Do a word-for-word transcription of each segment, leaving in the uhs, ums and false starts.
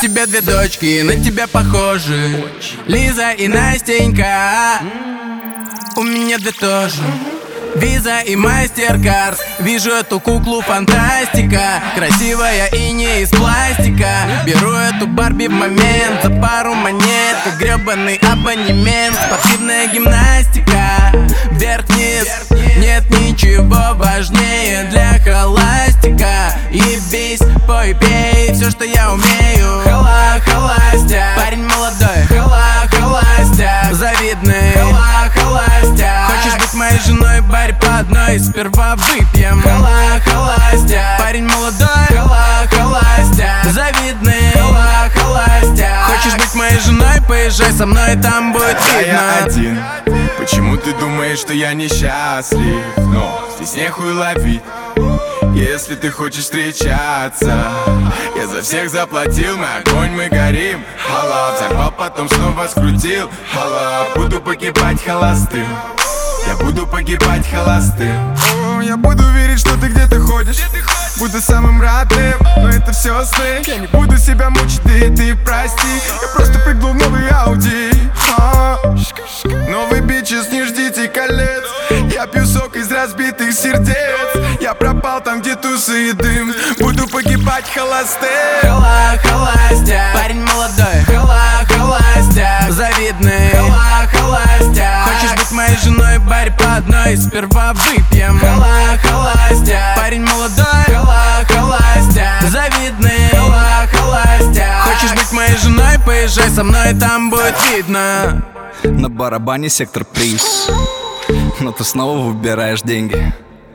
тебя две дочки, на тебя похожи, Лиза и Настенька. У меня две тоже, Виза и Мастеркард. Вижу эту куклу фантастика, красивая и не из пластика. Беру эту Барби в момент за пару монет, как гребаный абонемент. Спортивная гимнастика, вверх-вниз, нет ничего важнее для холастика. Ебись, пой, пей, все, что я умею. Хала, холастяк, парень молодой. Хала, холастяк, завидный. Хала, холастяк, хочешь быть моей женой, барь по одной, сперва выпьем. Хала, холастяк, парень молодой. Хала, холастяк, завидный. Хала, холастяк, хочешь быть моей женой, поезжай со мной, там будет видно. А я один, почему ты думаешь, что я несчастлив? Но здесь нехуй ловить, если ты хочешь встречаться. Я за всех заплатил, мы огонь, мы горим. Хала, взорвал, потом снова скрутил. Хала, буду погибать холостым. Я буду погибать холостым. О, я буду верить, что ты где-то ходишь. Буду самым родным, но это все сны. Я не буду себя мучить, ты, ты прости. Я просто прыгнул в новый Ауди. А, новый бичес, не ждите колец. Я пью сок из разбитых сердец. Я пропал там, где тусы и дым. Буду погибать холостым. Хала, холастяк, парень молодой. Хала, холастяк, завидный. Хала, холастяк, хочешь быть моей женой, барь по одной, сперва выпьем. Хала, холастяк, парень молодой. Хала, холастяк, завидный. Хала, холастяк, хочешь быть моей женой, поезжай со мной, там будет видно. На барабане сектор приз, но ты снова выбираешь деньги.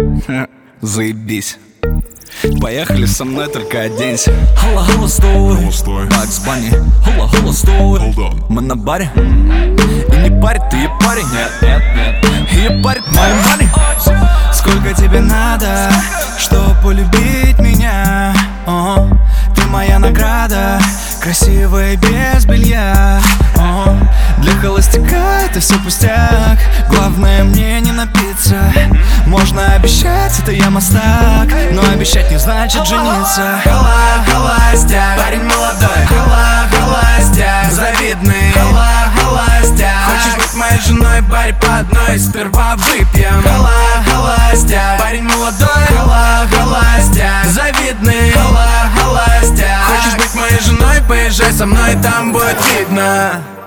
Заебись. Поехали со мной, только оденься. Хала, холостой, Бакс Банни. Хала, холостой, мы на баре. И не парит, ты и парень. Нет, нет, нет, и парит мой мани. Сколько тебе надо, чтоб полюбить меня? О, ты моя награда, красивая без белья. О, для холостяка это все пустяк, главное мне не напиться. Можно обещать, это я мастак, но обещать не значит жениться. Хала, холастяк, парень молодой. Хала, холастяк, завидный. Хала, холастяк, хочешь быть моей женой, барь по одной, сперва выпьем. Хала, холастяк, парень молодой. Хала, холастяк, завидный. Хала, холастяк, хочешь быть моей женой, поезжай со мной, там будет видно.